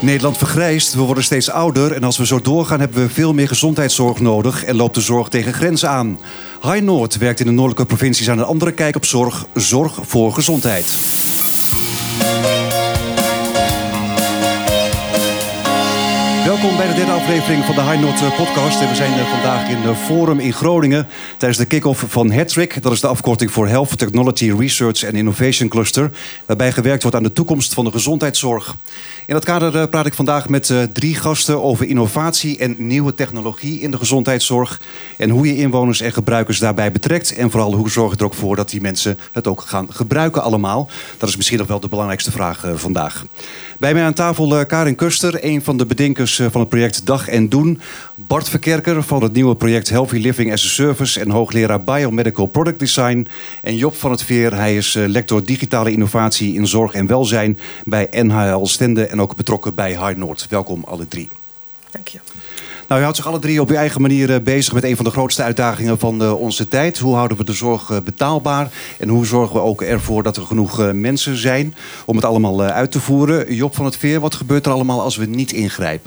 Nederland vergrijst, we worden steeds ouder en als we zo doorgaan hebben we veel meer gezondheidszorg nodig en loopt de zorg tegen grenzen aan. High Noord werkt in de noordelijke provincies aan een andere kijk op zorg, zorg voor gezondheid. Welkom bij de derde aflevering van de High Noord podcast. En we zijn vandaag in Forum in Groningen tijdens de kick-off van HETRIC. Dat is de afkorting voor Health Technology Research and Innovation Cluster, waarbij gewerkt wordt aan de toekomst van de gezondheidszorg. In dat kader praat ik vandaag met 3 gasten over innovatie en nieuwe technologie in de gezondheidszorg. En hoe je inwoners en gebruikers daarbij betrekt. En vooral hoe zorg je er ook voor dat die mensen het ook gaan gebruiken allemaal. Dat is misschien nog wel de belangrijkste vraag vandaag. Bij mij aan tafel Karin Kuster, een van de bedenkers van het project Dag en Doen. Bart Verkerker van het nieuwe project Healthy Living as a Service en hoogleraar Biomedical Product Design. En Job van het Veer, hij is lector digitale innovatie in zorg en welzijn bij NHL Stende en ook betrokken bij High Noord. Welkom alle 3. Dank je. Nou, u houdt zich alle 3 op uw eigen manier bezig met een van de grootste uitdagingen van onze tijd. Hoe houden we de zorg betaalbaar? En hoe zorgen we ook ervoor dat er genoeg mensen zijn om het allemaal uit te voeren? Job van het Veer, wat gebeurt er allemaal als we niet ingrijpen?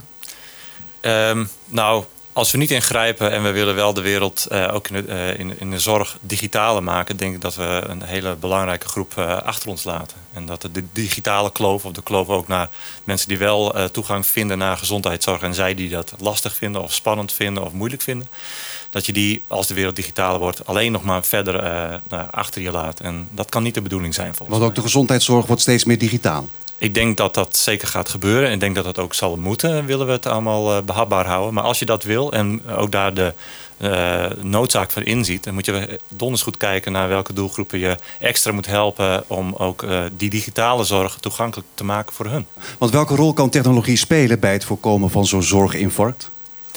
Als we niet ingrijpen en we willen wel de wereld ook in de zorg digitaler maken, denk ik dat we een hele belangrijke groep achter ons laten. En dat de digitale kloof, of de kloof ook naar mensen die wel toegang vinden naar gezondheidszorg en zij die dat lastig vinden of spannend vinden of moeilijk vinden, dat je die, als de wereld digitaler wordt, alleen nog maar verder achter je laat. En dat kan niet de bedoeling zijn volgens mij. Want ook de gezondheidszorg wordt steeds meer digitaal. Ik denk dat dat zeker gaat gebeuren. En ik denk dat dat ook zal moeten, willen we het allemaal behapbaar houden. Maar als je dat wil en ook daar de noodzaak voor inziet, dan moet je donders goed kijken naar welke doelgroepen je extra moet helpen om ook die digitale zorg toegankelijk te maken voor hun. Want welke rol kan technologie spelen bij het voorkomen van zo'n zorginfarct?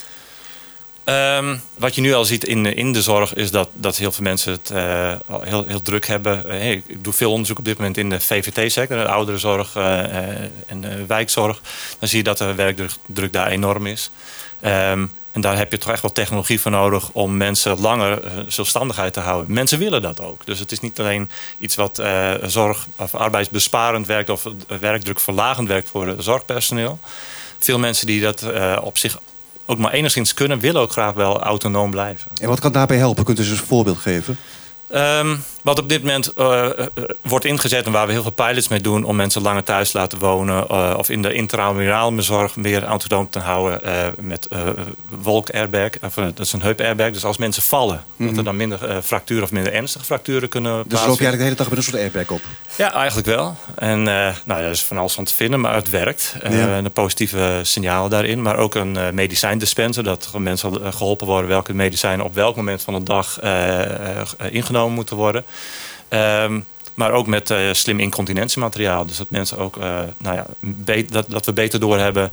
Wat je nu al ziet in de zorg is dat heel veel mensen het heel druk hebben. Ik doe veel onderzoek op dit moment in de VVT-sector, de ouderenzorg en de wijkzorg. Dan zie je dat de werkdruk daar enorm is. En daar heb je toch echt wel technologie voor nodig om mensen langer zelfstandigheid te houden. Mensen willen dat ook. Dus het is niet alleen iets wat zorg of arbeidsbesparend werkt of werkdrukverlagend werkt voor het zorgpersoneel. Veel mensen die dat op zich ook maar enigszins kunnen, willen ook graag wel autonoom blijven. En wat kan daarbij helpen? Kunt u eens een voorbeeld geven? Wat op dit moment wordt ingezet en waar we heel veel pilots mee doen om mensen langer thuis te laten wonen of in de intramurale zorg meer autonoom te houden met wolk-airbag. Dat is een heup-airbag. Dus als mensen vallen, dat er dan minder fracturen of minder ernstige fracturen kunnen plaatsvinden. Dus loop je eigenlijk de hele dag met een soort airbag op? Ja, eigenlijk wel. En er is van alles van te vinden, maar het werkt. De positieve signalen daarin. Maar ook een medicijndispenser, dat mensen geholpen worden welke medicijnen op welk moment van de dag ingenomen moeten worden. Maar ook met slim incontinentiemateriaal. Dus dat mensen ook dat we beter doorhebben.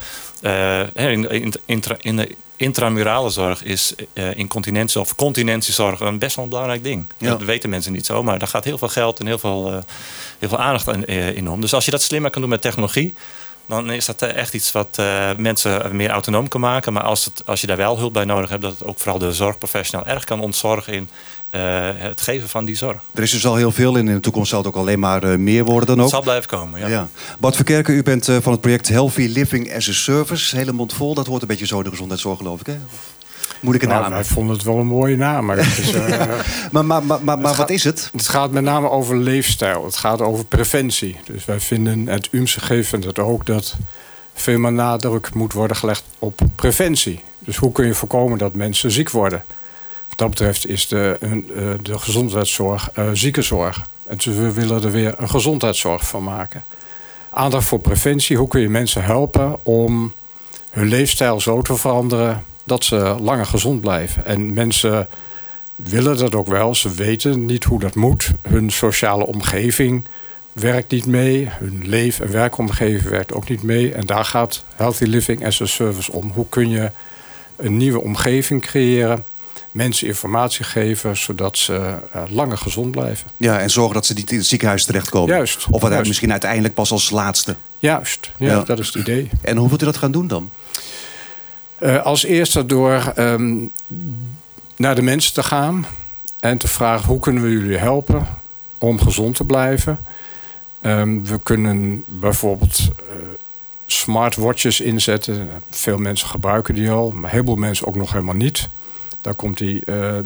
In de intramurale zorg is incontinentie of continentiezorg een best wel een belangrijk ding. Ja. Dat weten mensen niet zo, maar daar gaat heel veel geld en heel veel aandacht in om. Dus als je dat slimmer kan doen met technologie, dan is dat echt iets wat mensen meer autonoom kan maken. Maar als je daar wel hulp bij nodig hebt, dat het ook vooral de zorgprofessional erg kan ontzorgen in het geven van die zorg. Er is dus al heel veel in de toekomst zal het ook alleen maar meer worden dan ook. Het zal blijven komen, ja. Bart Verkerker, u bent van het project Healthy Living as a Service. Hele mond vol, dat hoort een beetje zo in de gezondheidszorg, geloof ik, hè? Moeilijke naam. Wij vonden het wel een mooie naam. Maar, het is, maar wat is het? Het gaat met name over leefstijl. Het gaat over preventie. Dus wij vinden, het UMCG vindt het ook, dat veel meer nadruk moet worden gelegd op preventie. Dus hoe kun je voorkomen dat mensen ziek worden? Wat dat betreft is de gezondheidszorg ziekenzorg. En dus we willen er weer een gezondheidszorg van maken. Aandacht voor preventie. Hoe kun je mensen helpen om hun leefstijl zo te veranderen dat ze langer gezond blijven? En mensen willen dat ook wel. Ze weten niet hoe dat moet. Hun sociale omgeving werkt niet mee. Hun leef- en werkomgeving werkt ook niet mee. En daar gaat Healthy Living as a Service om. Hoe kun je een nieuwe omgeving creëren, mensen informatie geven, zodat ze langer gezond blijven. Ja, en zorgen dat ze niet in het ziekenhuis terechtkomen. Juist. Of misschien uiteindelijk pas als laatste. Juist, ja, dat is het idee. En hoe wilt u dat gaan doen dan? Als eerste door naar de mensen te gaan en te vragen, hoe kunnen we jullie helpen om gezond te blijven? We kunnen bijvoorbeeld smartwatches inzetten. Veel mensen gebruiken die al, maar een heleboel mensen ook nog helemaal niet. Daar komt die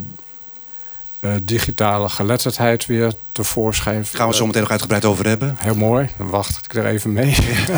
digitale geletterdheid weer tevoorschijn. Gaan we het zo meteen nog uitgebreid over hebben. Heel mooi, dan wacht ik er even mee.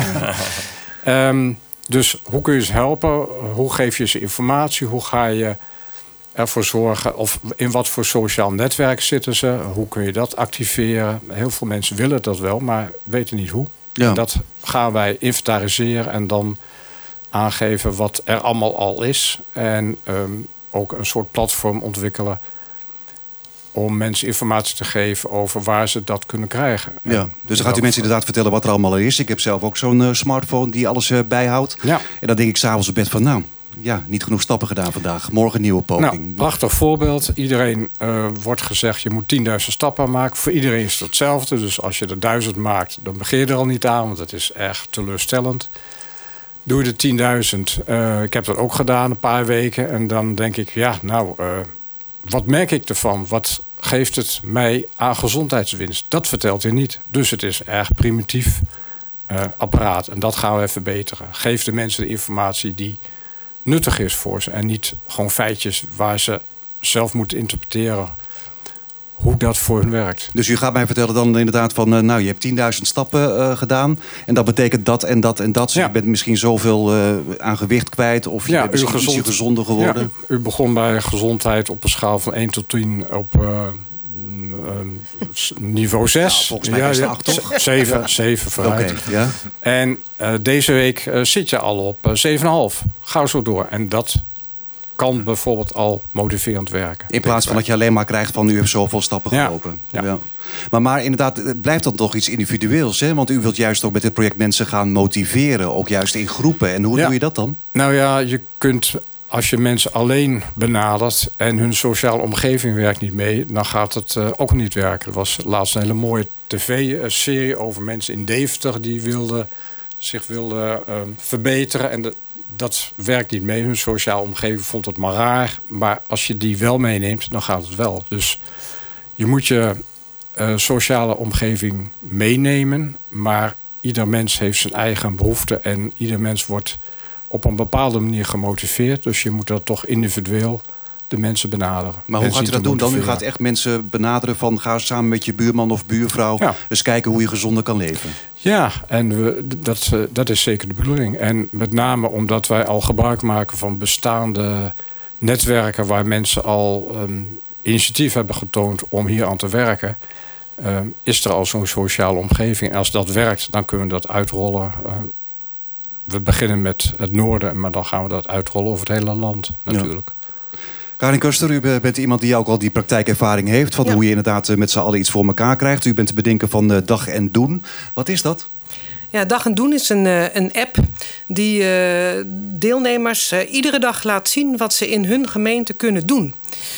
Dus hoe kun je ze helpen? Hoe geef je ze informatie? Hoe ga je ervoor zorgen? Of in wat voor sociaal netwerk zitten ze? Hoe kun je dat activeren? Heel veel mensen willen dat wel, maar weten niet hoe. Ja. En dat gaan wij inventariseren en dan aangeven wat er allemaal al is. En ook een soort platform ontwikkelen om mensen informatie te geven over waar ze dat kunnen krijgen. Ja, dus dan gaat u mensen inderdaad vertellen wat er allemaal is. Ik heb zelf ook zo'n smartphone die alles bijhoudt. Ja. En dan denk ik s'avonds op bed van, nou, ja, niet genoeg stappen gedaan vandaag. Morgen een nieuwe poging. Nou, prachtig voorbeeld. Iedereen wordt gezegd, je moet 10.000 stappen maken. Voor iedereen is het hetzelfde. Dus als je er 1000 maakt, dan begin je er al niet aan. Want dat is erg teleurstellend. Doe je de 10.000. Ik heb dat ook gedaan een paar weken. En dan denk ik, ja, nou, wat merk ik ervan? Wat geeft het mij aan gezondheidswinst? Dat vertelt hij niet. Dus het is erg primitief apparaat. En dat gaan we verbeteren. Geef de mensen de informatie die nuttig is voor ze. En niet gewoon feitjes waar ze zelf moeten interpreteren hoe dat voor hun werkt. Dus u gaat mij vertellen dan inderdaad van, nou, je hebt 10.000 stappen gedaan. En dat betekent dat en dat en dat. Dus Ja. je bent misschien zoveel aan gewicht kwijt. Of je bent misschien ietsje gezonder geworden. Ja, u begon bij gezondheid op een schaal van 1 tot 10 op niveau 6. Nou, volgens mij is het 8, toch? 7 vooruit. Oké, ja. En deze week zit je al op 7,5. Ga zo door. En dat kan bijvoorbeeld al motiverend werken. In plaats van dat je alleen maar krijgt van, u heeft zoveel stappen Ja. gelopen. Ja. Maar inderdaad, het blijft dan toch iets individueels. Hè? Want u wilt juist ook met dit project mensen gaan motiveren. Ook juist in groepen. En hoe doe je dat dan? Nou ja, je kunt, als je mensen alleen benadert en hun sociale omgeving werkt niet mee, dan gaat het ook niet werken. Er was laatst een hele mooie tv-serie over mensen in Deventer die zich wilden verbeteren. En dat werkt niet mee. Hun sociale omgeving vond het maar raar. Maar als je die wel meeneemt, dan gaat het wel. Dus je moet je sociale omgeving meenemen. Maar ieder mens heeft zijn eigen behoefte. En ieder mens wordt op een bepaalde manier gemotiveerd. Dus je moet dat toch individueel de mensen benaderen. Maar hoe gaat u dat doen dan? U gaat echt mensen benaderen van, ga samen met je buurman of buurvrouw eens kijken hoe je gezonder kan leven. Ja, en dat is zeker de bedoeling. En met name omdat wij al gebruik maken van bestaande netwerken waar mensen al initiatief hebben getoond om hier aan te werken, is er al zo'n sociale omgeving. En als dat werkt, dan kunnen we dat uitrollen. We beginnen met het noorden, maar dan gaan we dat uitrollen over het hele land natuurlijk. Ja. Karin Koester, u bent iemand die ook al die praktijkervaring heeft van hoe je inderdaad met z'n allen iets voor elkaar krijgt. U bent de bedenker van Dag en Doen. Wat is dat? Ja, Dag en Doen is een app die deelnemers iedere dag laat zien wat ze in hun gemeente kunnen doen.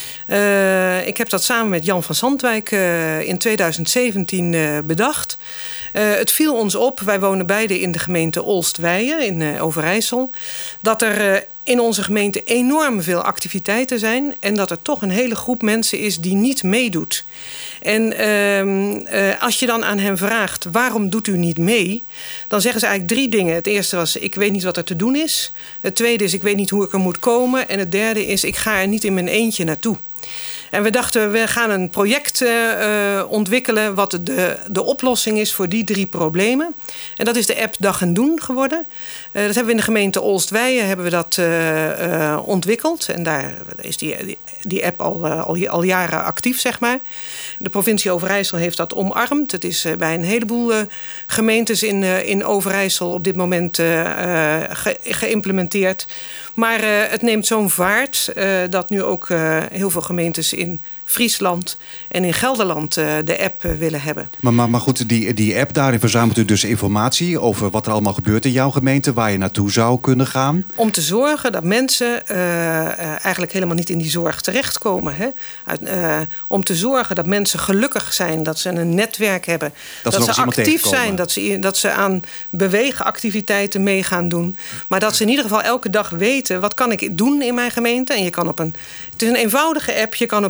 Ik heb dat samen met Jan van Zandwijk in 2017 bedacht. Het viel ons op, wij wonen beide in de gemeente Oostweijen in Overijssel, dat er in onze gemeente enorm veel activiteiten zijn en dat er toch een hele groep mensen is die niet meedoet. En als je dan aan hen vraagt, waarom doet u niet mee? Dan zeggen ze eigenlijk 3 dingen. Het eerste was, ik weet niet wat er te doen is. Het tweede is, ik weet niet hoe ik er moet komen. En het derde is, ik ga er niet in mijn eentje naartoe. En we dachten, we gaan een project ontwikkelen wat de oplossing is voor die 3 problemen. En dat is de app Dag en Doen geworden. Dat hebben we in de gemeente Oostweijen ontwikkeld. En daar is die app al jaren actief, zeg maar. De provincie Overijssel heeft dat omarmd. Het is bij een heleboel gemeentes in Overijssel op dit moment geïmplementeerd. Maar het neemt zo'n vaart dat nu ook heel veel gemeentes in Friesland en in Gelderland de app willen hebben. Maar goed, die app, daarin verzamelt u dus informatie over wat er allemaal gebeurt in jouw gemeente, waar je naartoe zou kunnen gaan. Om te zorgen dat mensen eigenlijk helemaal niet in die zorg terechtkomen. Hè? Om te zorgen dat mensen gelukkig zijn, dat ze een netwerk hebben. Dat ze actief zijn, dat ze aan beweegactiviteiten mee gaan doen. Maar dat ze in ieder geval elke dag weten, wat kan ik doen in mijn gemeente? En je kan het is een eenvoudige app, je kan op je knop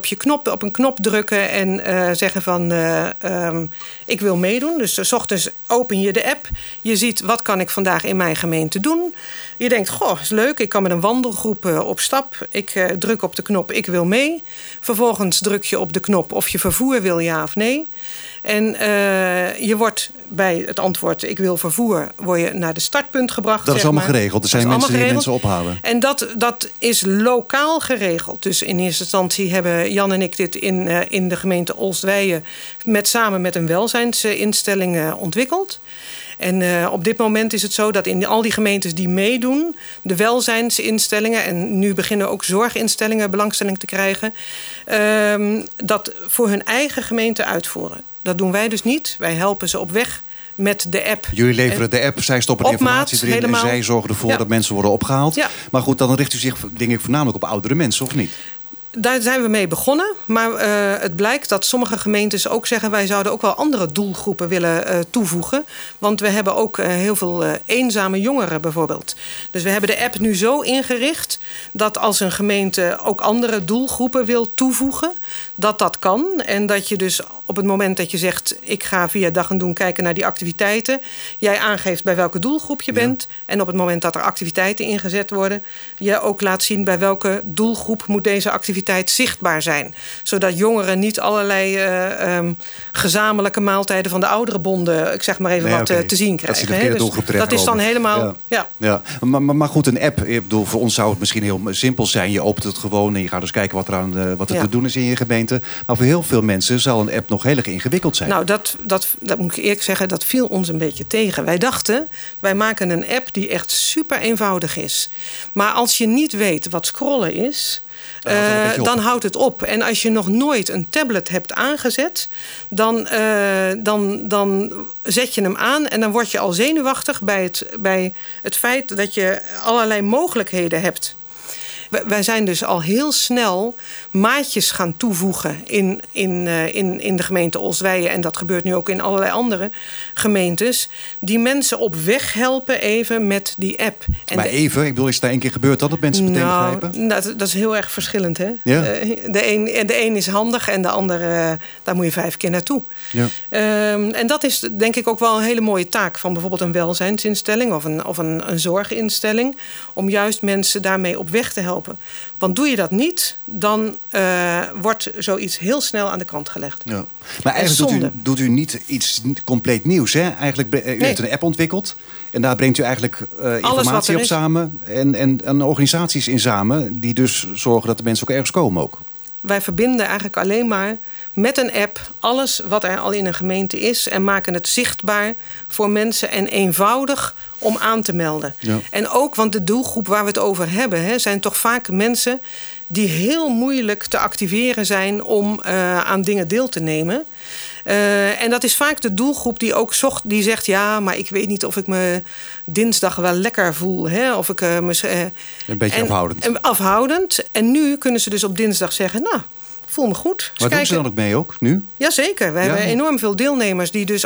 op een knop drukken en zeggen van ik wil meedoen. Dus 's ochtends open je de app. Je ziet wat kan ik vandaag in mijn gemeente doen. Je denkt, goh, is leuk. Ik kan met een wandelgroep op stap. Ik druk op de knop ik wil mee. Vervolgens druk je op de knop of je vervoer wil, ja of nee. En je wordt bij het antwoord ik wil vervoer, word je naar de startpunt gebracht. Dat is allemaal geregeld. Er zijn mensen die mensen ophalen. En dat is lokaal geregeld. Dus in eerste instantie hebben Jan en ik dit in de gemeente Oostweijen samen met een welzijnsinstelling ontwikkeld. En op dit moment is het zo dat in al die gemeentes die meedoen, de welzijnsinstellingen, en nu beginnen ook zorginstellingen belangstelling te krijgen, dat voor hun eigen gemeente uitvoeren. Dat doen wij dus niet. Wij helpen ze op weg met de app. Jullie leveren de app, zij stoppen de informatie erin helemaal. En zij zorgen ervoor dat mensen worden opgehaald. Ja. Maar goed, dan richt u zich denk ik voornamelijk op oudere mensen, of niet? Daar zijn we mee begonnen. Maar het blijkt dat sommige gemeentes ook zeggen, wij zouden ook wel andere doelgroepen willen toevoegen. Want we hebben ook heel veel eenzame jongeren bijvoorbeeld. Dus we hebben de app nu zo ingericht dat als een gemeente ook andere doelgroepen wil toevoegen, dat kan. En dat je dus op het moment dat je zegt, ik ga via Dag en Doen kijken naar die activiteiten, jij aangeeft bij welke doelgroep je bent. En op het moment dat er activiteiten ingezet worden, je ook laat zien bij welke doelgroep moet deze activiteit zichtbaar zijn. Zodat jongeren niet allerlei gezamenlijke maaltijden van de ouderenbonden, ik zeg maar even te zien krijgen. Dat, de doelgroep dat is dan helemaal. Ja. Maar goed, een app, ik bedoel, voor ons zou het misschien heel simpel zijn. Je opent het gewoon en je gaat dus kijken wat er te doen is in je gemeente. Maar voor heel veel mensen zal een app nog heel erg ingewikkeld zijn. Nou, dat moet ik eerlijk zeggen, dat viel ons een beetje tegen. Wij dachten, wij maken een app die echt super eenvoudig is. Maar als je niet weet wat scrollen is, dan houdt het op. En als je nog nooit een tablet hebt aangezet, dan zet je hem aan en dan word je al zenuwachtig bij het feit dat je allerlei mogelijkheden hebt. Wij zijn dus al heel snel maatjes gaan toevoegen in de gemeente Oostweijen. En dat gebeurt nu ook in allerlei andere gemeentes. Die mensen op weg helpen even met die app. En maar even, ik bedoel, is het daar één keer gebeurd dat mensen meteen begrijpen? Dat is heel erg verschillend, hè? Ja? De een is handig en de ander, daar moet je 5 keer naartoe. Ja. En dat is denk ik ook wel een hele mooie taak van bijvoorbeeld een welzijnsinstelling of een zorginstelling. Om juist mensen daarmee op weg te helpen. Want doe je dat niet, dan wordt zoiets heel snel aan de kant gelegd. Ja. Maar eigenlijk doet u niet iets compleet nieuws, hè? Eigenlijk, u heeft een app ontwikkeld. En daar brengt u eigenlijk informatie op samen. En organisaties in samen. Die dus zorgen dat de mensen ook ergens komen ook. Wij verbinden eigenlijk alleen maar met een app alles wat er al in een gemeente is. En maken het zichtbaar voor mensen en eenvoudig om aan te melden. Ja. En ook, want de doelgroep waar we het over hebben, zijn toch vaak mensen die heel moeilijk te activeren zijn om aan dingen deel te nemen. En dat is vaak de doelgroep die ook die zegt, ja, maar ik weet niet of ik me dinsdag wel lekker voel. Hè? Of ik een beetje afhoudend. Afhoudend. En nu kunnen ze dus op dinsdag zeggen, nou, voel me goed. Maar doen ze dan ook mee ook, nu? Jazeker. We hebben enorm veel deelnemers die dus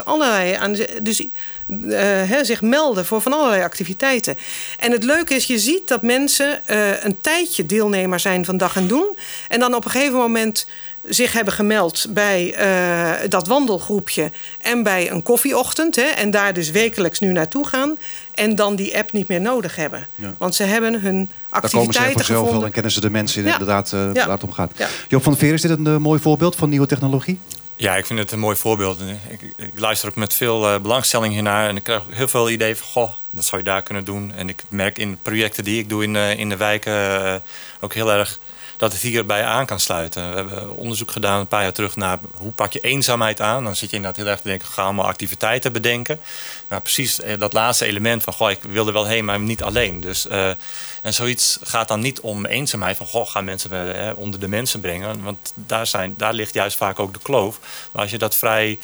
zich melden voor van allerlei activiteiten. En het leuke is, je ziet dat mensen een tijdje deelnemer zijn van Dag en Doen. En dan op een gegeven moment zich hebben gemeld bij dat wandelgroepje en bij een koffieochtend. Hè, en daar dus wekelijks nu naartoe gaan. En dan die app niet meer nodig hebben. Ja. Want ze hebben hun activiteiten gevonden. Dan komen ze vanzelf wel en kennen ze de mensen inderdaad waar het om gaat. Ja. Job van der Veer, is dit een mooi voorbeeld van nieuwe technologie? Ja, ik vind het een mooi voorbeeld. Ik luister ook met veel belangstelling hiernaar. En ik krijg heel veel ideeën van, goh, dat zou je daar kunnen doen. En ik merk in projecten die ik doe in de wijken ook heel erg dat het hierbij aan kan sluiten. We hebben onderzoek gedaan een paar jaar terug naar hoe pak je eenzaamheid aan. Dan zit je inderdaad heel erg te denken, ga allemaal activiteiten bedenken. Maar precies dat laatste element van, goh, ik wil er wel heen, maar niet alleen. Dus, en zoiets gaat dan niet om eenzaamheid van, goh, gaan mensen onder de mensen brengen. Want daar ligt juist vaak ook de kloof. Maar als je dat vrij,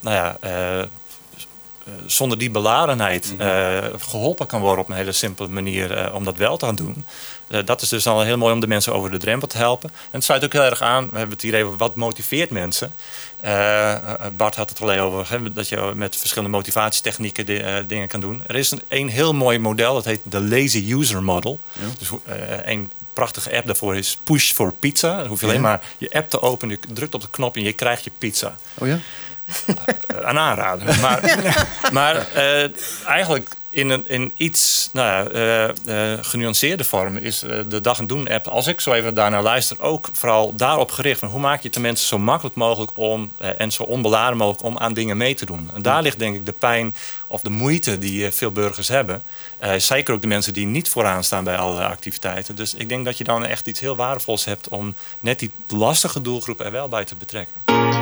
zonder die beladenheid geholpen kan worden op een hele simpele manier om dat wel te gaan doen. Dat is dus al heel mooi om de mensen over de drempel te helpen. En het sluit ook heel erg aan, we hebben het hier even, wat motiveert mensen? Bart had het al over, dat je met verschillende motivatietechnieken dingen kan doen. Er is een heel mooi model, dat heet de Lazy User Model. Ja. Dus een prachtige app daarvoor is Push for Pizza. Dan hoef je alleen maar je app te openen, je drukt op de knop en je krijgt je pizza. Oh ja? Een aanrader. Maar eigenlijk in iets genuanceerde vorm is de Dag en Doen app, als ik zo even daarnaar luister, ook vooral daarop gericht. Van hoe maak je het de mensen zo makkelijk mogelijk om en zo onbeladen mogelijk om aan dingen mee te doen. En daar ligt denk ik de pijn of de moeite die veel burgers hebben. Zeker ook de mensen die niet vooraan staan bij alle activiteiten. Dus ik denk dat je dan echt iets heel waardevols hebt om net die lastige doelgroep er wel bij te betrekken.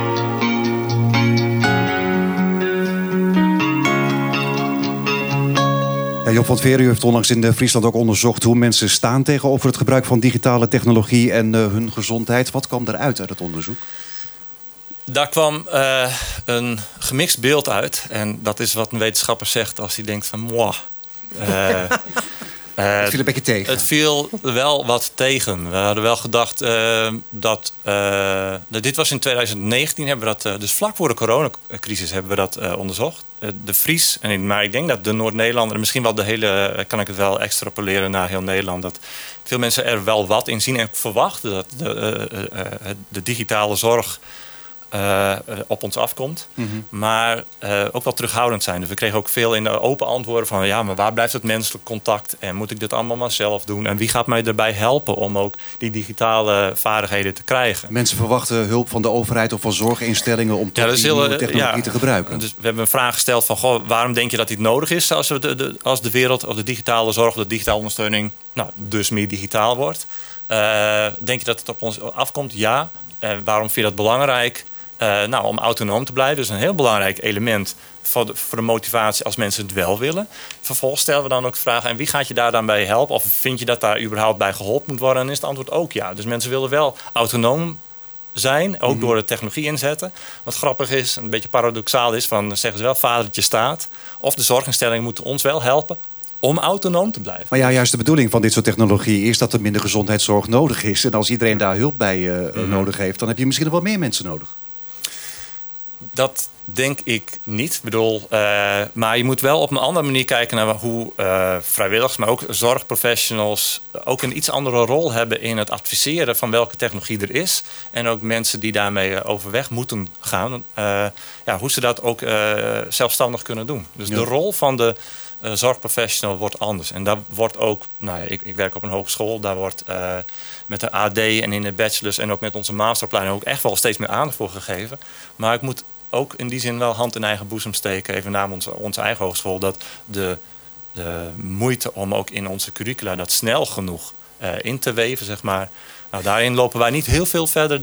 Job van 't Veer, u heeft onlangs in Friesland ook onderzocht hoe mensen staan tegenover het gebruik van digitale technologie en hun gezondheid. Wat kwam eruit uit het onderzoek? Daar kwam een gemixt beeld uit. En dat is wat een wetenschapper zegt als hij denkt van moi. Het viel een beetje tegen. Het viel wel wat tegen. We hadden wel gedacht dat dit was in 2019, hebben we dat, dus vlak voor de coronacrisis hebben we dat onderzocht. De Fries, maar ik denk dat de Noord-Nederlander, misschien wel de hele, kan ik het wel extrapoleren naar heel Nederland, dat veel mensen er wel wat in zien en verwachten dat de digitale zorg op ons afkomt. Mm-hmm. Maar ook wel terughoudend zijn. Dus we kregen ook veel in de open antwoorden van ja, maar waar blijft het menselijk contact? En moet ik dit allemaal maar zelf doen? En wie gaat mij erbij helpen om ook die digitale vaardigheden te krijgen? Mensen verwachten hulp van de overheid of van zorginstellingen om die nieuwe technologie te gebruiken. Dus we hebben een vraag gesteld van goh, waarom denk je dat dit nodig is als de wereld of de digitale zorg of de digitale ondersteuning dus meer digitaal wordt? Denk je dat het op ons afkomt? Ja. Waarom vind je dat belangrijk? Om autonoom te blijven. Dus een heel belangrijk element voor de motivatie als mensen het wel willen. Vervolgens stellen we dan ook de vraag, en wie gaat je daar dan bij helpen? Of vind je dat daar überhaupt bij geholpen moet worden? En dan is het antwoord ook ja. Dus mensen willen wel autonoom zijn, ook door de technologie inzetten. Wat grappig is, een beetje paradoxaal is, van zeggen ze wel, vadertje staat. Of de zorginstellingen moeten ons wel helpen om autonoom te blijven. Maar ja, juist de bedoeling van dit soort technologie is dat er minder gezondheidszorg nodig is. En als iedereen daar hulp bij nodig heeft, dan heb je misschien nog wel meer mensen nodig. Dat denk ik niet. Ik bedoel, maar je moet wel op een andere manier kijken naar hoe vrijwilligers, maar ook zorgprofessionals ook een iets andere rol hebben in het adviseren van welke technologie er is. En ook mensen die daarmee overweg moeten gaan. Hoe ze dat ook zelfstandig kunnen doen. Dus de rol van de zorgprofessional wordt anders. En daar wordt ook, ik werk op een hogeschool, daar wordt met de AD en in de bachelors en ook met onze masteropleiding ook echt wel steeds meer aandacht voor gegeven. Maar ik moet ook in die zin wel hand in eigen boezem steken, even namens onze eigen hogeschool, dat de moeite om ook in onze curricula dat snel genoeg in te weven, zeg maar. Daarin lopen wij niet heel veel verder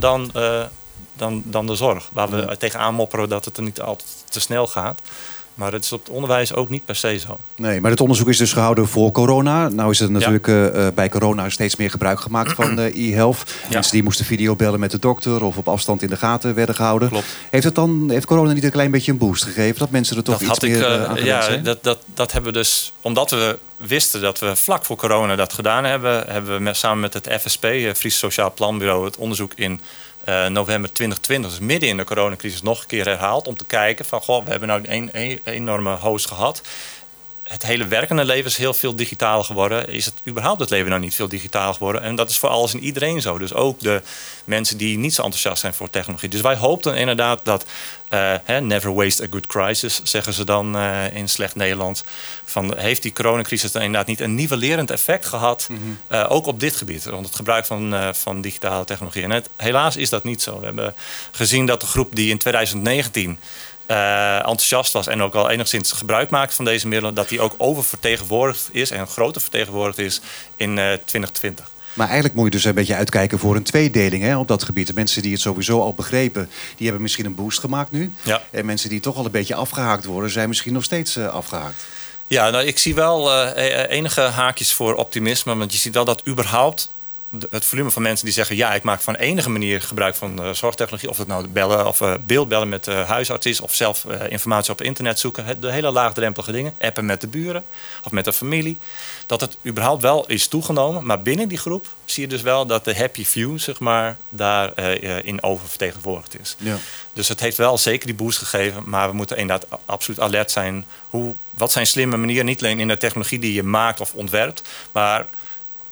dan de zorg. Waar we tegenaan mopperen dat het er niet altijd te snel gaat. Maar het is op het onderwijs ook niet per se zo. Nee, maar het onderzoek is dus gehouden voor corona. Nou is er natuurlijk bij corona steeds meer gebruik gemaakt van e-health. Ja. Mensen die moesten videobellen met de dokter of op afstand in de gaten werden gehouden. Klopt. Heeft corona niet een klein beetje een boost gegeven? Dat mensen er toch iets meer aan gewend zijn? Dat hebben we dus, omdat we wisten dat we vlak voor corona dat gedaan hebben we samen met het FSP, Fries Sociaal Planbureau, het onderzoek in november 2020, dus midden in de coronacrisis, nog een keer herhaald. Om te kijken van, we hebben nou een enorme host gehad. Het hele werkende leven is heel veel digitaal geworden. Is het überhaupt het leven nou niet veel digitaal geworden? En dat is voor alles en iedereen zo. Dus ook de mensen die niet zo enthousiast zijn voor technologie. Dus wij hoopten inderdaad dat never waste a good crisis, zeggen ze dan in slecht Nederlands. Heeft die coronacrisis dan inderdaad niet een nivellerend effect gehad, ook op dit gebied, rond het gebruik van digitale technologie. En helaas is dat niet zo. We hebben gezien dat de groep die in 2019 enthousiast was en ook al enigszins gebruik maakt van deze middelen, dat die ook oververtegenwoordigd is en groter vertegenwoordigd is in 2020. Maar eigenlijk moet je dus een beetje uitkijken voor een tweedeling op dat gebied. De mensen die het sowieso al begrepen, die hebben misschien een boost gemaakt nu. Ja. En mensen die toch al een beetje afgehaakt worden, zijn misschien nog steeds afgehaakt. Ja, ik zie wel enige haakjes voor optimisme. Want je ziet wel dat überhaupt het volume van mensen die zeggen, ja, ik maak van enige manier gebruik van zorgtechnologie, of het nou bellen of beeldbellen met de huisarts is, of zelf informatie op internet zoeken, de hele laagdrempelige dingen, appen met de buren of met de familie, dat het überhaupt wel is toegenomen. Maar binnen die groep zie je dus wel dat de happy few, zeg maar, daarin oververtegenwoordigd is. Ja. Dus het heeft wel zeker die boost gegeven, maar we moeten inderdaad absoluut alert zijn. Wat zijn slimme manieren, niet alleen in de technologie die je maakt of ontwerpt, maar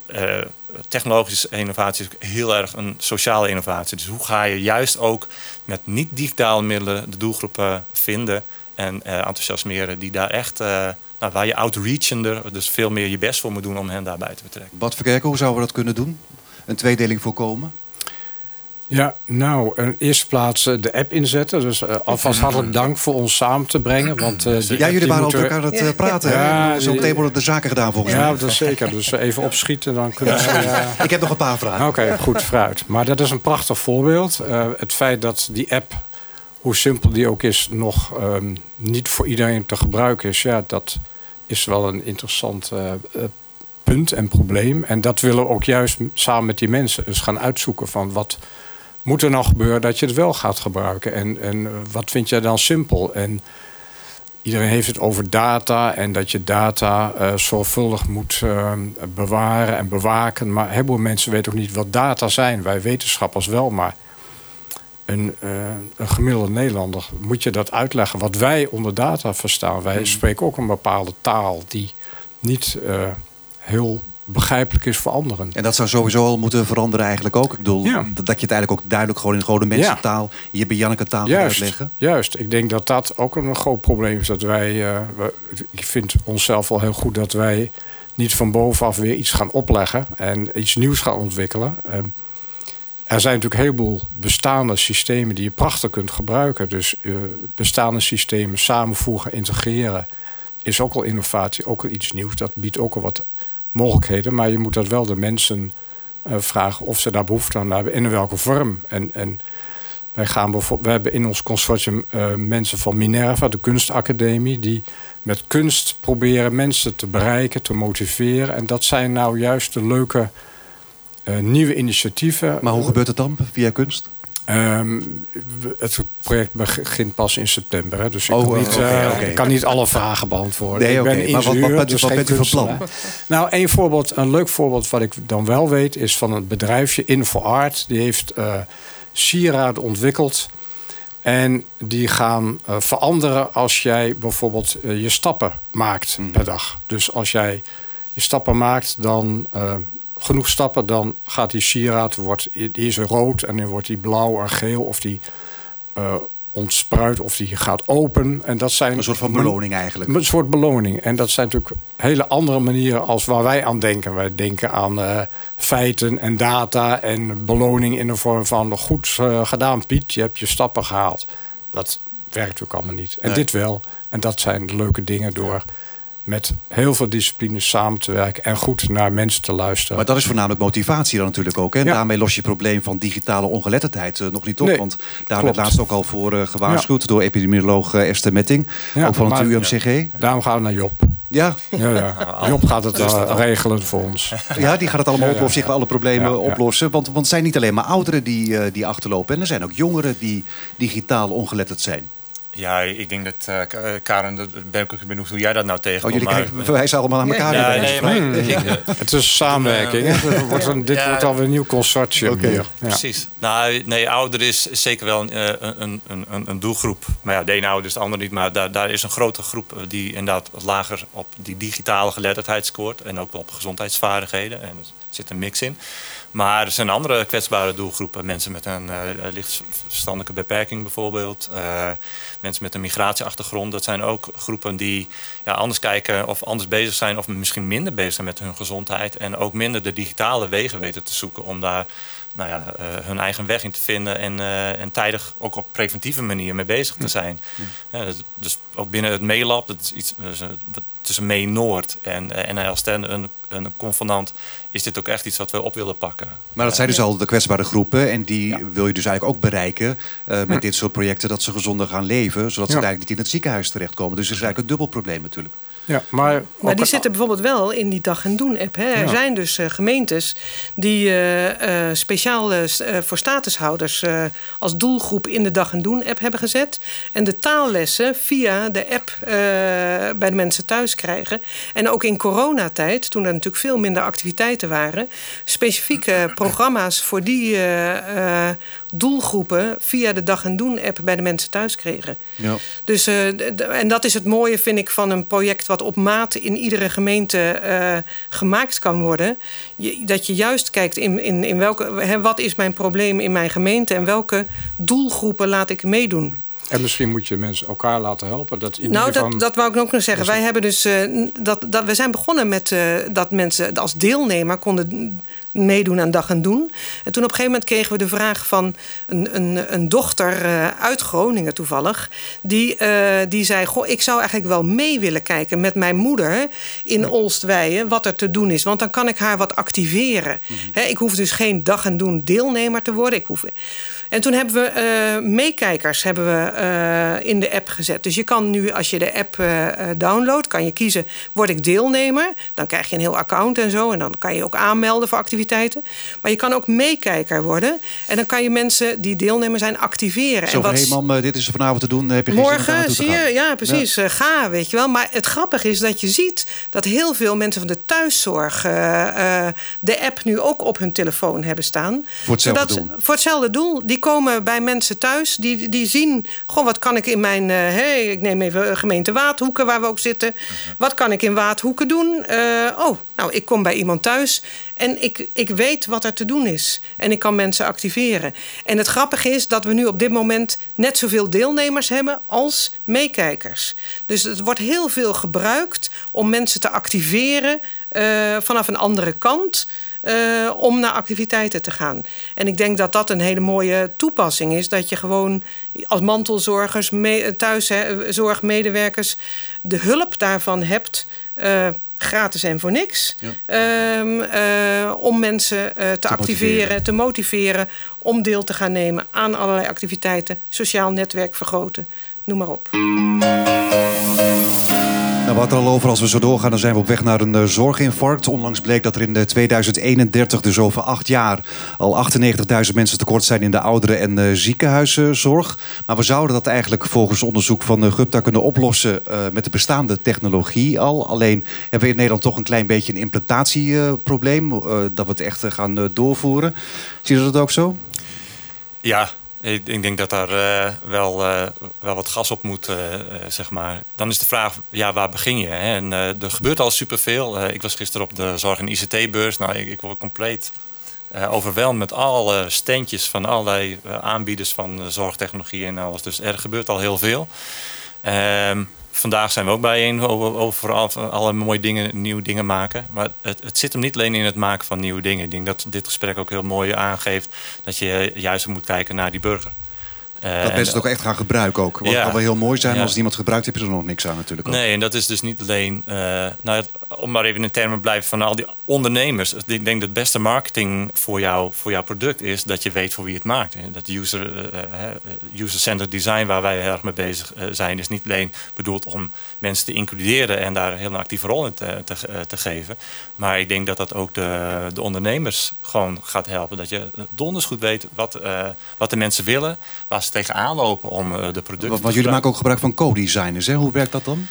technologische innovatie is heel erg een sociale innovatie. Dus hoe ga je juist ook met niet-digitale middelen de doelgroepen vinden en enthousiasmeren die daar echt, waar je outreachender, dus veel meer je best voor moet doen om hen daarbij te betrekken. Bart Verkerken, hoe zouden we dat kunnen doen? Een tweedeling voorkomen? Ja, nou, in eerste plaats de app inzetten. Dus alvast hartelijk dank voor ons samen te brengen. Want, jullie waren over elkaar aan het praten. Ja, zo meteen worden de zaken gedaan volgens mij. Ja, dat is zeker. Dus even opschieten, dan kunnen we... Ik heb nog een paar vragen. Oké, goed, vooruit. Maar dat is een prachtig voorbeeld. Het feit dat die app, hoe simpel die ook is, nog niet voor iedereen te gebruiken is. Ja, dat is wel een interessant punt en probleem. En dat willen we ook juist samen met die mensen eens gaan uitzoeken van wat moet er nou gebeuren dat je het wel gaat gebruiken? En wat vind jij dan simpel? En iedereen heeft het over data en dat je data zorgvuldig moet bewaren en bewaken. Maar heel veel mensen weten ook niet wat data zijn. Wij wetenschappers wel, maar een gemiddelde Nederlander moet je dat uitleggen wat wij onder data verstaan. Wij spreken ook een bepaalde taal die niet heel begrijpelijk is voor anderen. En dat zou sowieso al moeten veranderen eigenlijk ook. Ik bedoel, dat je het eigenlijk ook duidelijk gewoon in gewone mensentaal, hier bij Janneke taal moet uitleggen. Juist, ik denk dat dat ook een groot probleem is. Dat wij, ik vind onszelf wel heel goed dat wij niet van bovenaf weer iets gaan opleggen en iets nieuws gaan ontwikkelen. Er zijn natuurlijk een heleboel bestaande systemen die je prachtig kunt gebruiken. Dus bestaande systemen samenvoegen, integreren is ook al innovatie, ook al iets nieuws. Dat biedt ook al wat mogelijkheden, maar je moet dat wel de mensen vragen of ze daar behoefte aan hebben en in welke vorm. En we hebben in ons consortium mensen van Minerva, de kunstacademie, die met kunst proberen mensen te bereiken, te motiveren. En dat zijn nou juist de leuke nieuwe initiatieven. Maar hoe gebeurt het dan via kunst? Het project begint pas in september. Hè, dus ik kan niet alle vragen beantwoorden. Nee, ik ben ingenieur, wat bent u van plan? Nou, een leuk voorbeeld wat ik dan wel weet is van een bedrijfje InfoArt. Die heeft sieraden ontwikkeld. En die gaan veranderen als jij bijvoorbeeld je stappen maakt per dag. Dus als jij je stappen maakt, dan genoeg stappen, dan gaat die sieraad, die is rood en dan wordt die blauw en geel, of die ontspruit of die gaat open. En dat zijn een soort van beloning eigenlijk. Een soort beloning. En dat zijn natuurlijk hele andere manieren als waar wij aan denken. Wij denken aan feiten en data en beloning in de vorm van goed gedaan, Piet, je hebt je stappen gehaald. Dat werkt natuurlijk allemaal niet. En dit wel. En dat zijn de leuke dingen door met heel veel disciplines samen te werken en goed naar mensen te luisteren. Maar dat is voornamelijk motivatie dan natuurlijk ook. Hè? En daarmee los je het probleem van digitale ongeletterdheid nog niet op. Nee, want daar werd laatst ook al voor gewaarschuwd door epidemioloog Esther Metting. Ook van het UMCG. Daarom gaan we naar Job. Ja. Job gaat het regelen voor ons. Ja, die gaat het allemaal oplossen, zich alle problemen oplossen. Want het zijn niet alleen maar ouderen die achterlopen. En er zijn ook jongeren die digitaal ongeletterd zijn. Ja, ik denk dat, Karen, ben ik benieuwd hoe jij dat nou tegenkomt. Jullie verwijzen allemaal aan elkaar. Het is samenwerking. Dit wordt alweer een nieuw consortium. Okay. Precies. Nou, nee, ouder is zeker wel een doelgroep. Maar ja, de ene ouder is de ander niet. Maar daar is een grote groep die inderdaad wat lager op die digitale geletterdheid scoort. En ook wel op gezondheidsvaardigheden. En er zit een mix in. Maar er zijn andere kwetsbare doelgroepen. Mensen met een licht verstandelijke beperking bijvoorbeeld. Mensen met een migratieachtergrond. Dat zijn ook groepen die anders kijken of anders bezig zijn. Of misschien minder bezig zijn met hun gezondheid. En ook minder de digitale wegen weten te zoeken om daar hun eigen weg in te vinden. En tijdig ook op preventieve manier mee bezig te zijn. Dus ook binnen het MEELab, dat is iets tussen MEE Noord en NL Stende, een convenant, is dit ook echt iets wat we op willen pakken. Maar dat zijn dus al de kwetsbare groepen. En die wil je dus eigenlijk ook bereiken met dit soort projecten, dat ze gezonder gaan leven, zodat ze eigenlijk niet in het ziekenhuis terechtkomen. Dus dat is eigenlijk een dubbel probleem natuurlijk. Ja, maar die zitten bijvoorbeeld wel in die Dag en Doen app. Hè. Er zijn dus gemeentes die speciaal voor statushouders als doelgroep in de Dag en Doen app hebben gezet. En de taallessen via de app bij de mensen thuis krijgen. En ook in coronatijd, toen er natuurlijk veel minder activiteiten waren, specifieke programma's voor die doelgroepen via de Dag en Doen app bij de mensen thuis kregen. Ja. Dus, en dat is het mooie, vind ik, van een project wat op maat in iedere gemeente gemaakt kan worden. Dat je juist kijkt in welke, wat is mijn probleem in mijn gemeente en welke doelgroepen laat ik meedoen. En misschien moet je mensen elkaar laten helpen. Dat wou ik ook nog zeggen. Wij hebben dus we zijn begonnen met dat mensen als deelnemer konden meedoen aan Dag en Doen. En toen op een gegeven moment kregen we de vraag van een dochter uit Groningen toevallig. Die zei, goh, ik zou eigenlijk wel mee willen kijken met mijn moeder in Oostweijen wat er te doen is. Want dan kan ik haar wat activeren. Mm-hmm. Ik hoef dus geen Dag en Doen deelnemer te worden. En toen hebben we meekijkers in de app gezet. Dus je kan nu, als je de app downloadt, kan je kiezen, word ik deelnemer? Dan krijg je een heel account en zo. En dan kan je ook aanmelden voor activiteiten. Maar je kan ook meekijker worden. En dan kan je mensen die deelnemer zijn activeren. Zo van, hé mam, dit is er vanavond te doen. Heb je geen morgen zie je, ja precies, ga, weet je wel. Maar het grappige is dat je ziet dat heel veel mensen van de thuiszorg de app nu ook op hun telefoon hebben staan. Voor hetzelfde doel. Voor hetzelfde doel. Die komen bij mensen thuis. Die zien, goh, wat kan ik in mijn... ik neem even gemeente Waadhoeken, waar we ook zitten. Wat kan ik in Waadhoeken doen? Ik kom bij iemand thuis. En ik weet wat er te doen is. En ik kan mensen activeren. En het grappige is dat we nu op dit moment net zoveel deelnemers hebben als meekijkers. Dus het wordt heel veel gebruikt om mensen te activeren vanaf een andere kant. Om naar activiteiten te gaan. En ik denk dat dat een hele mooie toepassing is. Dat je gewoon als mantelzorgers, thuiszorgmedewerkers de hulp daarvan hebt. Gratis en voor niks. Ja. Om mensen te activeren, te motiveren. Om deel te gaan nemen aan allerlei activiteiten. Sociaal netwerk vergroten. Noem maar op. Nou, we hadden er al over, als we zo doorgaan, dan zijn we op weg naar een zorginfarct. Onlangs bleek dat er in 2031, dus over 8 jaar, al 98.000 mensen tekort zijn in de ouderen- en ziekenhuiszorg. Maar we zouden dat eigenlijk volgens onderzoek van Gupta kunnen oplossen met de bestaande technologie al. Alleen hebben we in Nederland toch een klein beetje een implementatieprobleem, dat we het echt gaan doorvoeren. Zie je dat ook zo? Ja. Ik denk dat daar wel wat gas op moet, zeg maar. Dan is de vraag, waar begin je? Hè? En er gebeurt al superveel. Ik was gisteren op de zorg- en ICT-beurs. Nou, ik word compleet overweldigd met alle standjes van allerlei aanbieders van zorgtechnologie en alles. Dus er gebeurt al heel veel. Vandaag zijn we ook bijeen over alle mooie dingen, nieuwe dingen maken. Maar het zit hem niet alleen in het maken van nieuwe dingen. Ik denk dat dit gesprek ook heel mooi aangeeft dat je juist moet kijken naar die burger. Dat mensen het ook echt gaan gebruiken ook. Wat kan wel heel mooi zijn, maar als niemand gebruikt, heb je er nog niks aan natuurlijk ook. Nee, en dat is dus niet alleen... om maar even in de termen te blijven van al die ondernemers. Ik denk dat het beste marketing voor jouw product is dat je weet voor wie het maakt. Dat user-centered design waar wij heel erg mee bezig zijn, is niet alleen bedoeld om mensen te includeren en daar een heel actieve rol in te geven. Maar ik denk dat dat ook de ondernemers gewoon gaat helpen. Dat je donders goed weet wat de mensen willen, waar ze tegenaan lopen om de producten Want jullie maken ook gebruik van co-designers, hè? Hoe werkt dat dan?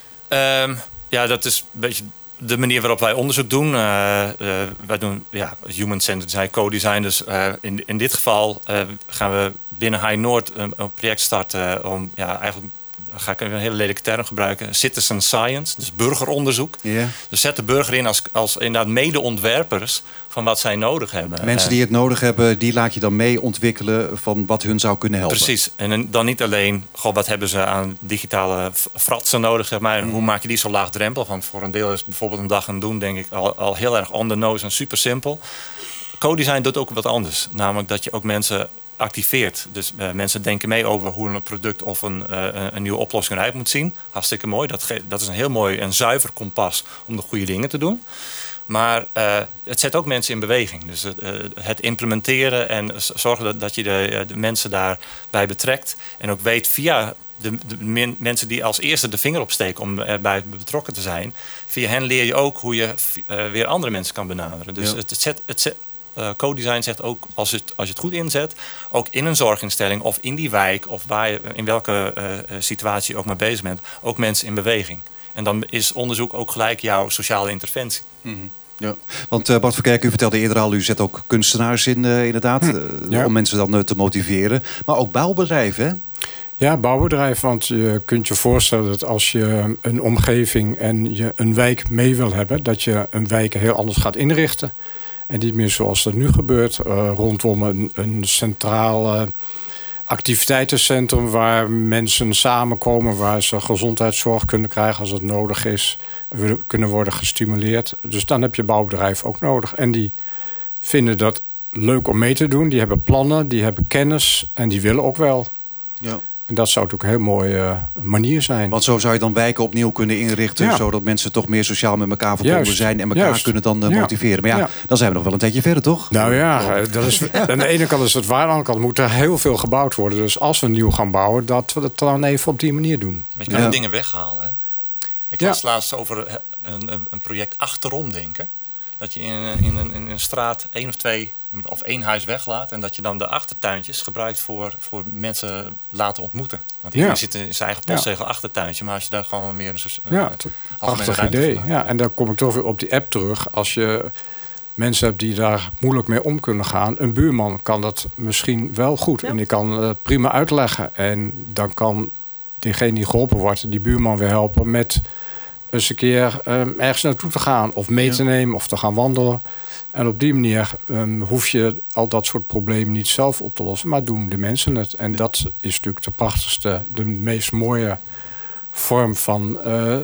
Dat is een beetje de manier waarop wij onderzoek doen. Wij doen human-centered design, co-design. Dus in dit geval gaan we binnen High Noord een project starten om eigenlijk... ga ik een hele lelijke term gebruiken. Citizen science, dus burgeronderzoek. Yeah. Dus zet de burger in als inderdaad mede-ontwerpers van wat zij nodig hebben. Mensen die het nodig hebben, die laat je dan mee ontwikkelen van wat hun zou kunnen helpen. Precies. En dan niet alleen, wat hebben ze aan digitale fratsen nodig, zeg maar. En hoe maak je die zo laagdrempelig? Want voor een deel is bijvoorbeeld een Dag en Doen, denk ik, al heel erg on the nose en super simpel. Co-design doet ook wat anders. Namelijk dat je ook mensen activeert. Dus mensen denken mee over hoe een product of een nieuwe oplossing eruit moet zien. Hartstikke mooi. Dat is een heel mooi en zuiver kompas om de goede dingen te doen. Maar het zet ook mensen in beweging. Dus het implementeren en zorgen dat je de mensen daarbij betrekt. En ook weet via de mensen die als eerste de vinger opsteken om erbij betrokken te zijn. Via hen leer je ook hoe je weer andere mensen kan benaderen. Dus co-design zegt ook, als je het goed inzet, ook in een zorginstelling of in die wijk of in welke situatie je ook mee bezig bent, ook mensen in beweging. En dan is onderzoek ook gelijk jouw sociale interventie. Mm-hmm. Ja. Want Bart Verkerk, u vertelde eerder al, u zet ook kunstenaars in inderdaad, om mensen dan te motiveren. Maar ook bouwbedrijven, hè? Ja, bouwbedrijf. Want je kunt je voorstellen dat als je een omgeving en je een wijk mee wil hebben, dat je een wijk heel anders gaat inrichten. En niet meer zoals dat nu gebeurt, rondom een centraal activiteitencentrum waar mensen samenkomen, waar ze gezondheidszorg kunnen krijgen als het nodig is, kunnen worden gestimuleerd. Dus dan heb je bouwbedrijf ook nodig. En die vinden dat leuk om mee te doen. Die hebben plannen, die hebben kennis en die willen ook wel. Ja. En dat zou natuurlijk een heel mooie manier zijn. Want zo zou je dan wijken opnieuw kunnen inrichten, zodat mensen toch meer sociaal met elkaar verbonden zijn en elkaar kunnen dan motiveren. Maar dan zijn we nog wel een tijdje verder, toch? Nou ja, dat is, aan de ene kant is het waar, aan de andere kant moet er heel veel gebouwd worden. Dus als we nieuw gaan bouwen, dat we het dan even op die manier doen. Maar je kan de dingen weghalen. Hè? Ik las laatst over een project achterom denken. Dat je in een straat 1 of 2 of 1 huis weglaat. En dat je dan de achtertuintjes gebruikt voor mensen laten ontmoeten. Want iedereen zit in zijn eigen postzegel achtertuintje. Maar als je daar gewoon meer een prachtig idee. Ja, en dan kom ik toch weer op die app terug. Als je mensen hebt die daar moeilijk mee om kunnen gaan. Een buurman kan dat misschien wel goed. Ja. En die kan prima uitleggen. En dan kan diegene die geholpen wordt, die buurman weer helpen met eens een keer ergens naartoe te gaan. Of mee te nemen of te gaan wandelen. En op die manier hoef je al dat soort problemen niet zelf op te lossen. Maar doen de mensen het. En dat is natuurlijk de prachtigste, de meest mooie vorm van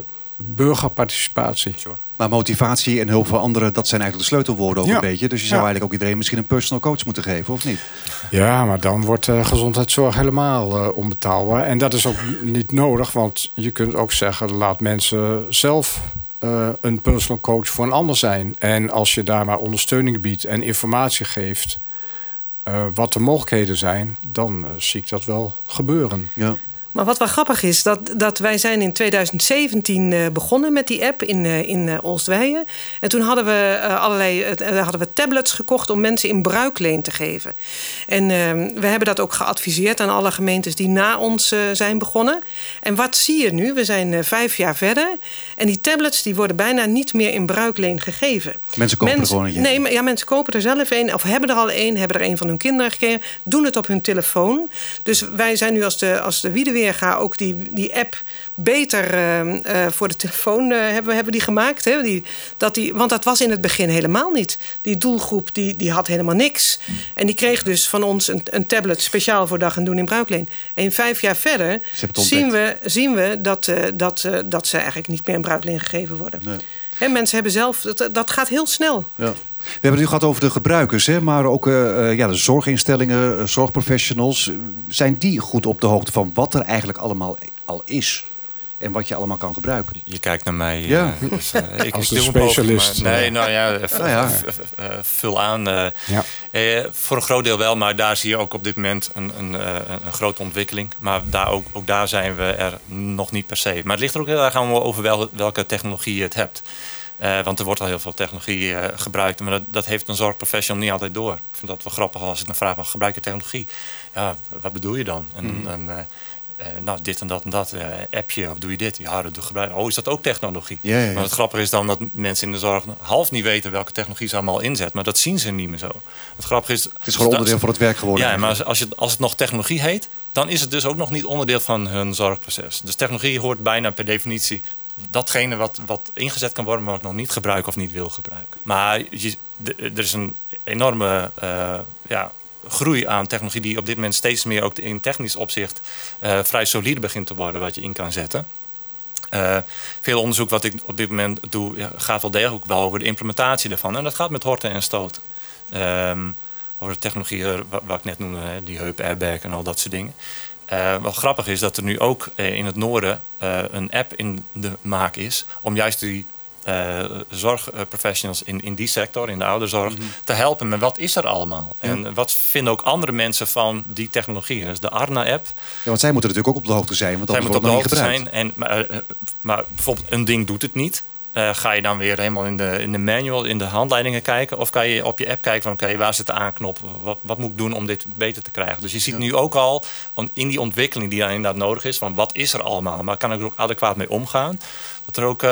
burgerparticipatie. Sure. Maar motivatie en hulp van anderen, dat zijn eigenlijk de sleutelwoorden ook een beetje. Dus je zou eigenlijk ook iedereen misschien een personal coach moeten geven, of niet? Ja, maar dan wordt gezondheidszorg helemaal onbetaalbaar. En dat is ook niet nodig, want je kunt ook zeggen, laat mensen zelf een personal coach voor een ander zijn. En als je daar maar ondersteuning biedt en informatie geeft wat de mogelijkheden zijn, dan zie ik dat wel gebeuren. Ja. Maar wat wel grappig is, dat wij zijn in 2017 begonnen met die app in Oostweijen. En toen hadden we tablets gekocht om mensen in bruikleen te geven. En we hebben dat ook geadviseerd aan alle gemeentes die na ons zijn begonnen. En wat zie je nu? We zijn 5 jaar verder. En die tablets die worden bijna niet meer in bruikleen gegeven. Mensen kopen er gewoon een. Nee, mensen kopen er zelf een. Of hebben er al een, hebben er een van hun kinderen gekregen. Doen het op hun telefoon. Dus wij zijn nu als de Wiedeweer ook die app beter voor de telefoon hebben die gemaakt. Hè? Want dat was in het begin helemaal niet. Die doelgroep die had helemaal niks. En die kreeg dus van ons een tablet speciaal voor dag en doen in bruikleen. En 5 jaar verder zien we dat ze eigenlijk niet meer in bruikleen gegeven worden. Nee. Hè, mensen hebben zelf, dat gaat heel snel. Ja. We hebben het nu gehad over de gebruikers, hè? Maar ook de zorginstellingen, zorgprofessionals. Zijn die goed op de hoogte van wat er eigenlijk allemaal al is? En wat je allemaal kan gebruiken? Je kijkt naar mij. Ik als een specialist. Vul aan. Voor een groot deel wel, maar daar zie je ook op dit moment een grote ontwikkeling. Maar ook daar zijn we er nog niet per se. Maar het ligt er ook heel erg aan over welke technologie je het hebt. Want er wordt al heel veel technologie gebruikt. Maar dat heeft een zorgprofessional niet altijd door. Ik vind dat wel grappig als ik dan vraag van gebruik je technologie? Ja, wat bedoel je dan? Dit en dat, appje, of doe je dit? Ja, dat gebruik. Oh, is dat ook technologie? Ja. Maar het grappige is dan dat mensen in de zorg half niet weten welke technologie ze allemaal inzet. Maar dat zien ze niet meer zo. Het grappige is, het is gewoon onderdeel van het werk geworden. Ja, maar als het nog technologie heet, dan is het dus ook nog niet onderdeel van hun zorgproces. Dus technologie hoort bijna per definitie datgene wat ingezet kan worden, maar wat ik nog niet gebruik of niet wil gebruiken. Maar er is een enorme groei aan technologie die op dit moment steeds meer ook in technisch opzicht vrij solide begint te worden wat je in kan zetten. Veel onderzoek wat ik op dit moment doe gaat wel degelijk ook wel over de implementatie daarvan. En dat gaat met horten en stoten. Over de technologie wat ik net noemde, die heup airbag en al dat soort dingen. Wat grappig is dat er nu ook in het noorden een app in de maak is om juist die zorgprofessionals in die sector, in de ouderzorg, te helpen met wat is er allemaal. Ja. En wat vinden ook andere mensen van die technologie. Dus de Arna-app. Ja, want zij moeten natuurlijk ook op de hoogte zijn. Want zij moeten op de hoogte zijn. Maar bijvoorbeeld een ding doet het niet. Ga je dan weer helemaal in de manual, in de handleidingen kijken? Of kan je op je app kijken van oké, waar zit de aanknop? Wat moet ik doen om dit beter te krijgen? Dus je ziet nu ook al in die ontwikkeling die dan inderdaad nodig is, van wat is er allemaal? Maar kan ik er ook adequaat mee omgaan? Dat er ook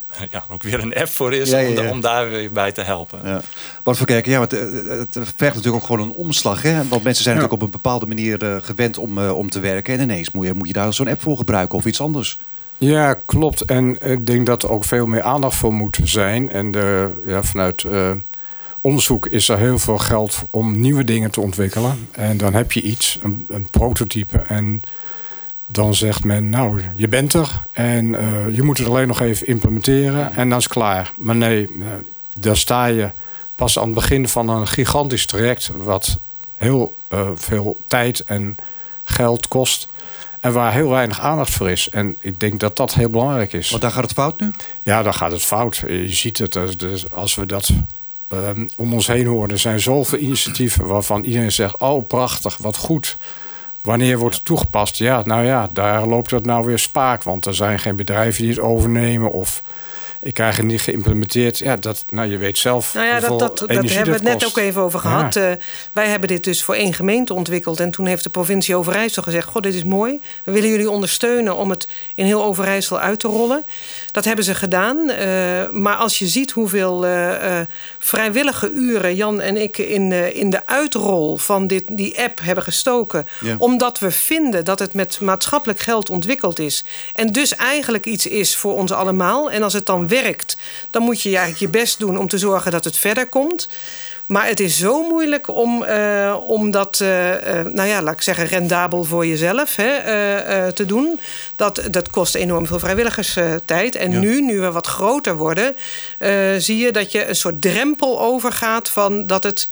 ook weer een app voor is om daar weer bij te helpen. Ja. Bart Verkerken, het vergt natuurlijk ook gewoon een omslag. Hè? Want mensen zijn natuurlijk op een bepaalde manier gewend om te werken. En ineens moet je daar zo'n app voor gebruiken of iets anders. Ja, klopt. En ik denk dat er ook veel meer aandacht voor moet zijn. En vanuit onderzoek is er heel veel geld om nieuwe dingen te ontwikkelen. En dan heb je iets, een prototype. En dan zegt men, nou, je bent er. En je moet het alleen nog even implementeren. En dan is het klaar. Maar nee, daar sta je pas aan het begin van een gigantisch traject. Wat heel veel tijd en geld kost. En waar heel weinig aandacht voor is. En ik denk dat dat heel belangrijk is. Want daar gaat het fout nu? Ja, daar gaat het fout. Je ziet het. Dus als we dat om ons heen horen. Er zijn zoveel initiatieven waarvan iedereen zegt, oh prachtig, wat goed. Wanneer wordt het toegepast? Ja, nou ja, daar loopt het nou weer spaak. Want er zijn geen bedrijven die het overnemen. Of ik krijg het niet geïmplementeerd. Ja, je weet zelf. Nou ja, dat hebben we het net ook even over gehad. Ja. Wij hebben dit dus voor 1 gemeente ontwikkeld. En toen heeft de provincie Overijssel gezegd, goh, dit is mooi. We willen jullie ondersteunen om het in heel Overijssel uit te rollen. Dat hebben ze gedaan. Maar als je ziet hoeveel vrijwillige uren Jan en ik in de uitrol van die app hebben gestoken. Ja. Omdat we vinden dat het met maatschappelijk geld ontwikkeld is. En dus eigenlijk iets is voor ons allemaal. En als het dan werkt, dan moet je eigenlijk je best doen om te zorgen dat het verder komt. Maar het is zo moeilijk om dat, laat ik zeggen, rendabel voor jezelf te doen. Dat kost enorm veel vrijwilligerstijd. En nu we wat groter worden, zie je dat je een soort drempel overgaat van dat het,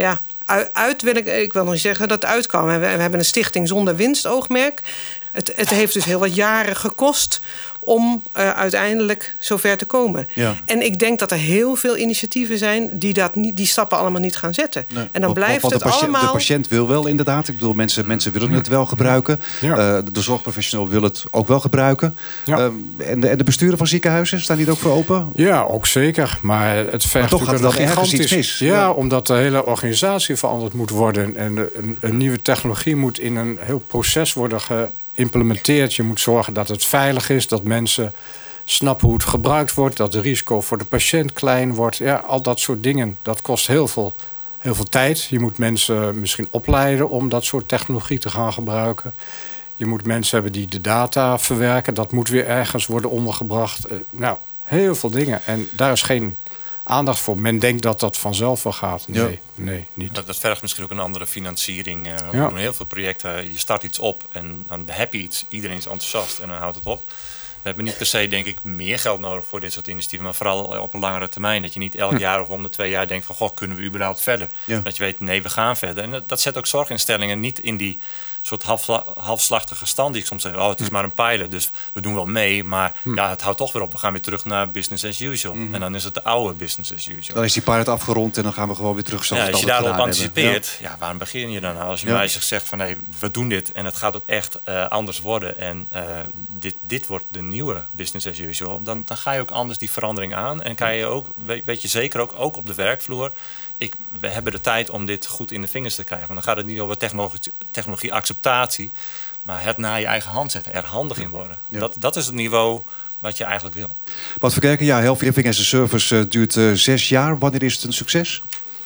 ik wil nog niet zeggen dat het uit kan. We hebben een stichting zonder winstoogmerk. Het heeft dus heel wat jaren gekost om uiteindelijk zover te komen. Ja. En ik denk dat er heel veel initiatieven zijn die stappen allemaal niet gaan zetten. Nee. En dan blijft het allemaal. De patiënt wil wel inderdaad. Ik bedoel, mensen willen het wel gebruiken. Ja. De zorgprofessional wil het ook wel gebruiken. Ja. En de besturen van ziekenhuizen, staan die er ook voor open? Ja, ook zeker. Maar het vergt toch gaat er ergens iets mis. Ja, omdat de hele organisatie veranderd moet worden. En een nieuwe technologie moet in een heel proces worden geïmplementeerd. Je moet zorgen dat het veilig is, dat mensen snappen hoe het gebruikt wordt, dat het risico voor de patiënt klein wordt. Ja, al dat soort dingen. Dat kost heel veel tijd. Je moet mensen misschien opleiden om dat soort technologie te gaan gebruiken. Je moet mensen hebben die de data verwerken. Dat moet weer ergens worden ondergebracht. Heel veel dingen. En daar is geen aandacht voor. Men denkt dat dat vanzelf wel gaat. Nee, niet. Dat vergt misschien ook een andere financiering. We doen heel veel projecten. Je start iets op en dan heb je iets. Iedereen is enthousiast en dan houdt het op. We hebben niet per se, denk ik, meer geld nodig voor dit soort initiatieven. Maar vooral op een langere termijn. Dat je niet elk jaar of om de 2 jaar denkt van, goh, kunnen we überhaupt verder? Ja. Dat je weet, nee, we gaan verder. En dat zet ook zorginstellingen niet in die soort halfslachtige stand die ik soms zeg. Oh, het is maar een pilot, dus we doen wel mee. Maar het houdt toch weer op. We gaan weer terug naar business as usual. En dan is het de oude business as usual. Dan is die pilot afgerond en dan gaan we gewoon weer terug zoals als je daarop anticipeert, waarom begin je dan nou? Als je mij zegt van, nee, we doen dit en het gaat ook echt anders worden. En dit wordt de nieuwe business as usual. Dan ga je ook anders die verandering aan. En kan je ook, weet je zeker ook op de werkvloer, we hebben de tijd om dit goed in de vingers te krijgen. Want dan gaat het niet over technologie-acceptatie, maar het naar je eigen hand zetten, er handig in worden. Ja. Dat is het niveau wat je eigenlijk wil. Bart Verkerken, Healthy Living as a Service duurt 6 jaar. Wanneer is het een succes?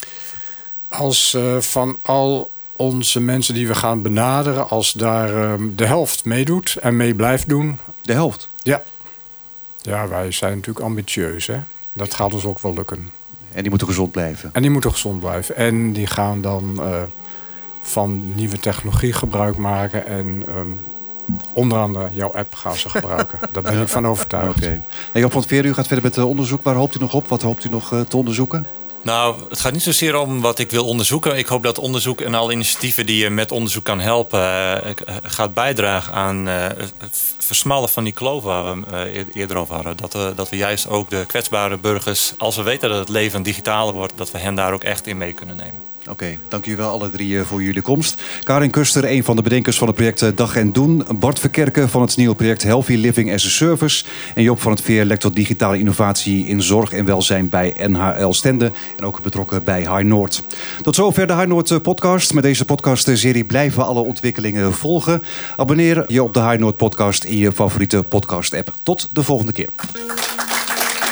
Als van al onze mensen die we gaan benaderen, als daar de helft meedoet en mee blijft doen. De helft? Ja. Ja, wij zijn natuurlijk ambitieus, hè. Dat gaat ons ook wel lukken. En die moeten gezond blijven. En die gaan dan van nieuwe technologie gebruik maken. En onder andere jouw app gaan ze gebruiken. Daar ben ik van overtuigd. Okay. Job van het Veer, u gaat verder met onderzoek. Waar hoopt u nog op? Wat hoopt u nog te onderzoeken? Nou, het gaat niet zozeer om wat ik wil onderzoeken. Ik hoop dat onderzoek en alle initiatieven die je met onderzoek kan helpen, gaat bijdragen aan het versmallen van die kloof waar we eerder over hadden. Dat we juist ook de kwetsbare burgers, als we weten dat het leven digitaler wordt, dat we hen daar ook echt in mee kunnen nemen. Oké, dank jullie wel alle 3 voor jullie komst. Karin Kuster, een van de bedenkers van het project Dag en Doen. Bart Verkerken van het nieuwe project Healthy Living as a Service. En Job van het Veer, lector digitale innovatie in zorg en welzijn bij NHL Stende. En ook betrokken bij High Noord. Tot zover de High Noord podcast. Met deze podcastserie blijven we alle ontwikkelingen volgen. Abonneer je op de High Noord podcast in je favoriete podcast app. Tot de volgende keer.